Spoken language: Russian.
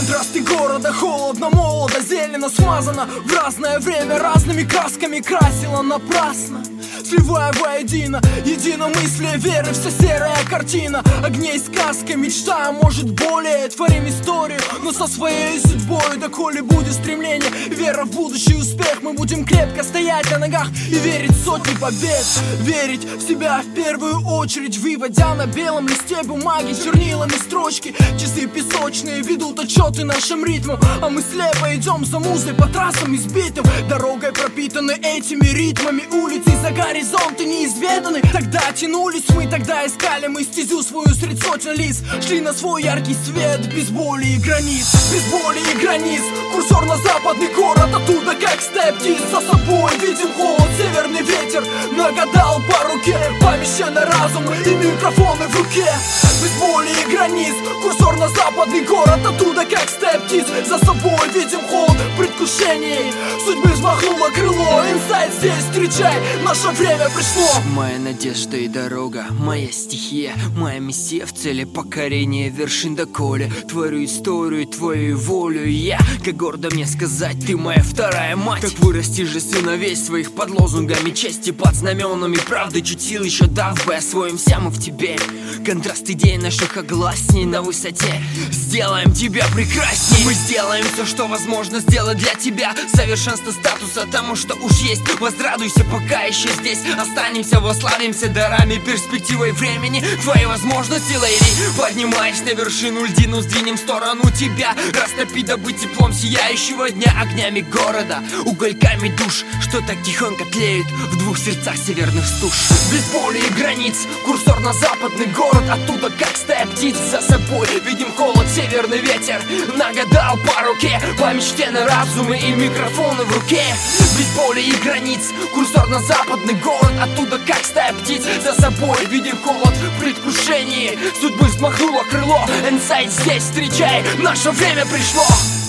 Контрасты города, холодно, молодо, зелено, смазано. В разное время разными красками красила напрасно, сливая воедино единомыслие веры, вся серая картина огней, сказка, мечта, а может более. Творим историю, но со своей судьбой. Доколе будет стремление, вера в будущий успех, мы будем крепко стоять на ногах и верить в сотни побед. Верить в себя в первую очередь, выводя на белом листе бумаги чернилами строчки. Часы песочные ведут отчеты нашим ритмом, а мы слепо идем за музой по трассам избитым, дорогой пропитанной этими ритмами. Улицы за горизонты неизведанный. Тогда тянулись мы, тогда искали мы стезю свою средь сотен лиц. Шли на свой яркий свет, без боли и границ. Без боли и границ, курсор на западный город. Оттуда как степ-птиц, за собой видим холод, северный ветер нагадал по руке. Помещенный разум и микрофоны в руке. Без боли и границ, курсор на западный город. Оттуда как степ-птиц, за собой видим холод в предвкушении. Судьбы взмахнуло крыло, инсайд здесь встречай, наше время пришло. Моя надежда и дорога, моя стихия, моя миссия в цели покорения вершин доколе. Творю историю, твою волю, и я, как гордо мне сказать, ты моя вторая мать. Так вырасти же сыновей своих под лозунгами чести, под знаменами правды, чуть сил еще дав бы, освоимся мы в тебе. Контраст идей наших огласней на высоте, сделаем тебя прекрасней. Мы сделаем все, что возможно сделать для тебя. Совершенство статуса тому, что уж есть. Возрадуйся, пока еще здесь останемся, вославимся дарами, перспективой времени. Твои возможности, лейли, поднимаясь на вершину льдину, сдвинем в сторону тебя. Растопи, добыть теплом сияющего дня, огнями города, угольками душ, что так тихонько тлеют в двух сердцах северных стуж. Без боли и границ, курсор на западный город. Оттуда как стая птиц, за собой видим холод, северный ветер нагадал по руке. По мечте на разумы и микрофоны в руке. Без боли и границ, курсор на западный город. Оттуда как стая птиц, за собой видим холод в предвкушении. Судьбы взмахнуло крыло, инсайд здесь встречай, наше время пришло.